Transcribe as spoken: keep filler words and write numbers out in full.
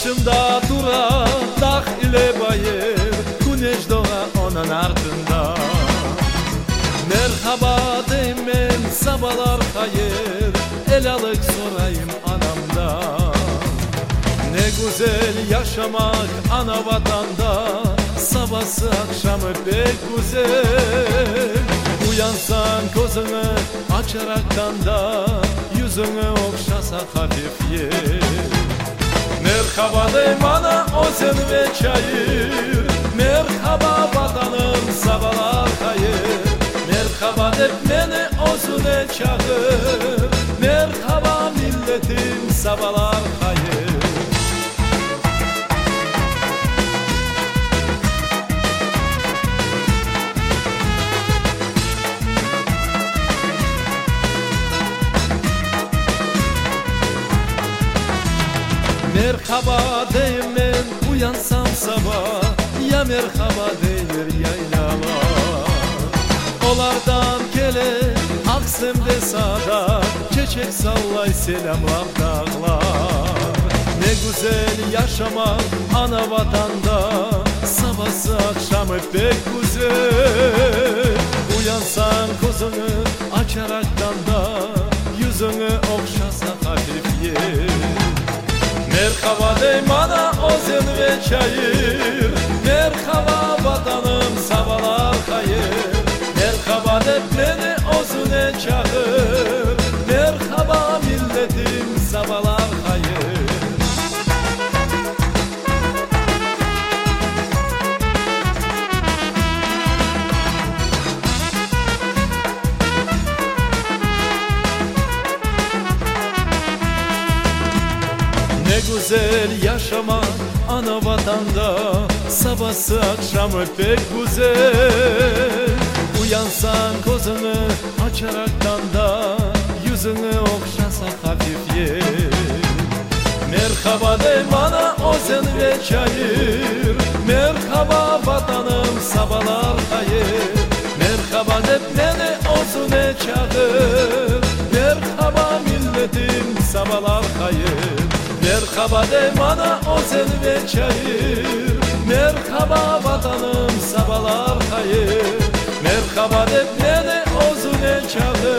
Karşımda duran dağ ile bayır, güneş doğa onun ardında. Merhaba deyim ben sabahlar hayır, el alık sorayım anamdan. Ne güzel yaşamak ana vatanda, sabahsı akşamı pek güzel. Uyansan gözünü açaraktan da, yüzünü okşasa hafif yer. Merhaba deyim ana o sen ve çayır, merhaba vatanım sabahlar hayır. Merhaba deyip beni olsun e çağır, merhaba milletim sabahlar hayır. Merhaba deyim ben uyansam sabah, ya merhaba deyir yaylalar. Olardan gele aksemde sağda, çiçek sallay selamlar dağlar. Ne güzel yaşamak ana vatanda, sabahsı akşamı pek güzel. Uyansan gözünü açaraktan da, yüzünü okşasa hafif yer. Merhaba deyim ana o sen ve çayır, merhaba vatanım sabahlar hayır. Merhaba deyip beni olsun e çağır, merhaba milletim sabahlar hayır. Ne güzel yaşamak ana vatanda, sabahsı akşamı pek güzel. Uyansan gözünü açaraktan da, yüzünü okşasa hafif yer. Merhaba deyim ana o sen ve çayır, merhaba vatanım sabahlar hayır. Merhaba deyip beni olsun e çağır, merhaba milletim sabahlar hayır. Merhaba deyim ana o sen ve çayır, merhaba vatanım sabahlar hayır. Merhaba deyip beni olsun e çağır,